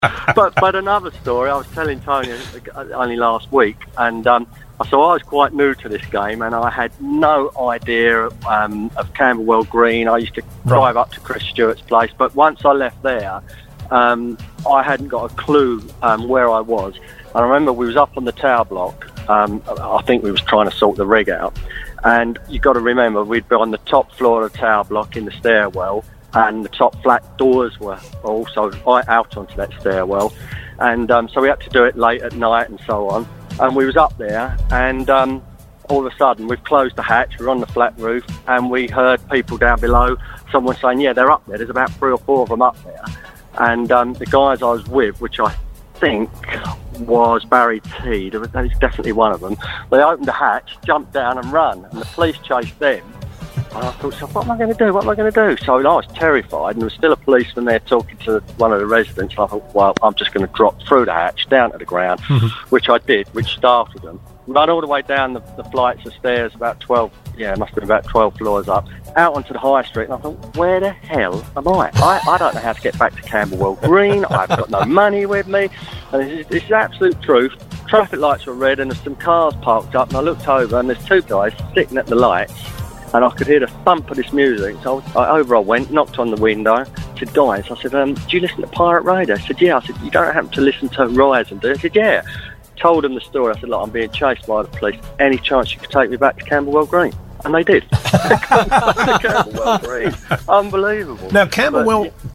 But another story, I was telling Tony only last week, and so I was quite new to this game, and I had no idea of Camberwell Green. I used to drive up to Chris Stewart's place, but once I left there, I hadn't got a clue where I was. I remember we was up on the tower block. I think we was trying to sort the rig out, and you've got to remember we'd be on the top floor of the tower block in the stairwell, and the top flat doors were also right out onto that stairwell, and so we had to do it late at night and so on. And we was up there, and all of a sudden we've closed the hatch, we're on the flat roof, and we heard people down below, someone saying, yeah, they're up there, there's about 3 or 4 of them up there. And the guys I was with, which I think was Barry T, that is definitely one of them, they opened the hatch, jumped down and run, and the police chased them. And I thought, so what am I going to do? What am I going to do? So I was terrified, and there was still a policeman there talking to one of the residents. And I thought, well, I'm just going to drop through the hatch down to the ground, which I did, which startled them. Run all the way down the flights of stairs, about 12, it must have been about 12 floors up, out onto the high street. And I thought, where the hell am I? I don't know how to get back to Camberwell Green. I've got no money with me. And this is absolute truth. Traffic lights were red, and there's some cars parked up, and I looked over, and there's 2 guys sitting at the lights. And I could hear the thump of this music. So over I went, knocked on the window, said, guys, I said, do you listen to Pirate Radio? I said, yeah. I said, you don't happen to listen to Rise and do? I said, yeah. Told them the story. I said, look, I'm being chased by the police. Any chance you could take me back to Camberwell Green? And they did. Camberwell Green. Unbelievable. Now, Camberwell